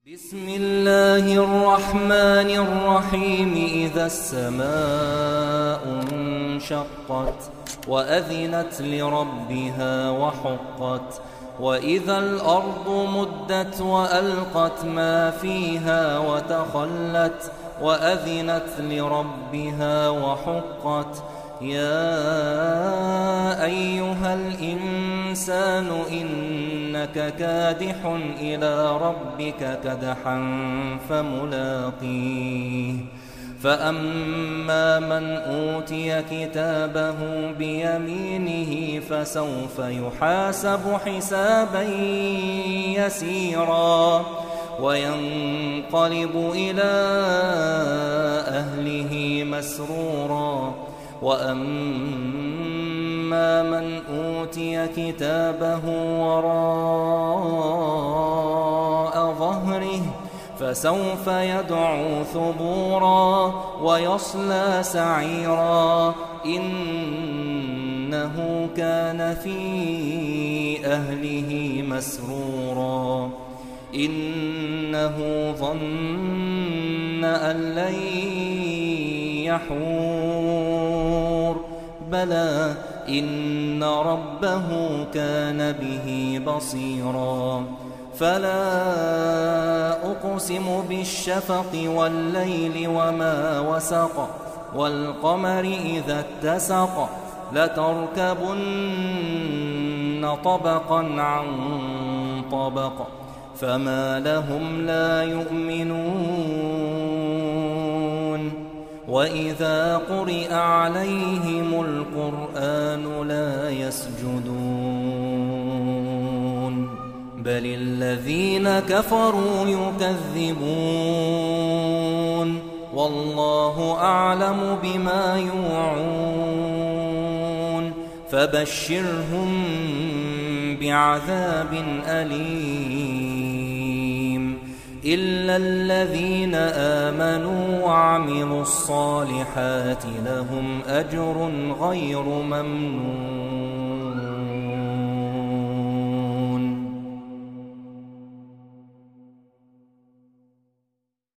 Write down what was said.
بسم الله الرحمن الرحيم. إذا السماء انشقت وأذنت لربها وحقت، وإذا الأرض مدت وألقت ما فيها وتخلت وأذنت لربها وحقت. يا أيها الإنسان إنك كادح إلى ربك كدحا فملاقيه. فأما من أوتي كتابه بيمينه فسوف يحاسب حسابا يسيرا وينقلب إلى أهله مسرورا. وأما من أوتي كتابه وراء ظهره فسوف يدعو ثبورا ويصلى سعيرا. إنه كان في أهله مسرورا. إنه ظن أن لن يحور، بلى إن ربه كان به بصيرا. فلا أقسم بالشفق والليل وما وسق، والقمر إذا اتسق، لتركبن طبقا عن طبق، فما لهم لا يؤمنون. وإذا قرئ عليهم القرآن لا يسجدون، بل الذين كفروا يكذبون، والله أعلم بما يوعون. فبشرهم بعذاب أليم، إلا الذين آمنوا وعملوا الصالحات لهم أجر غير ممنون.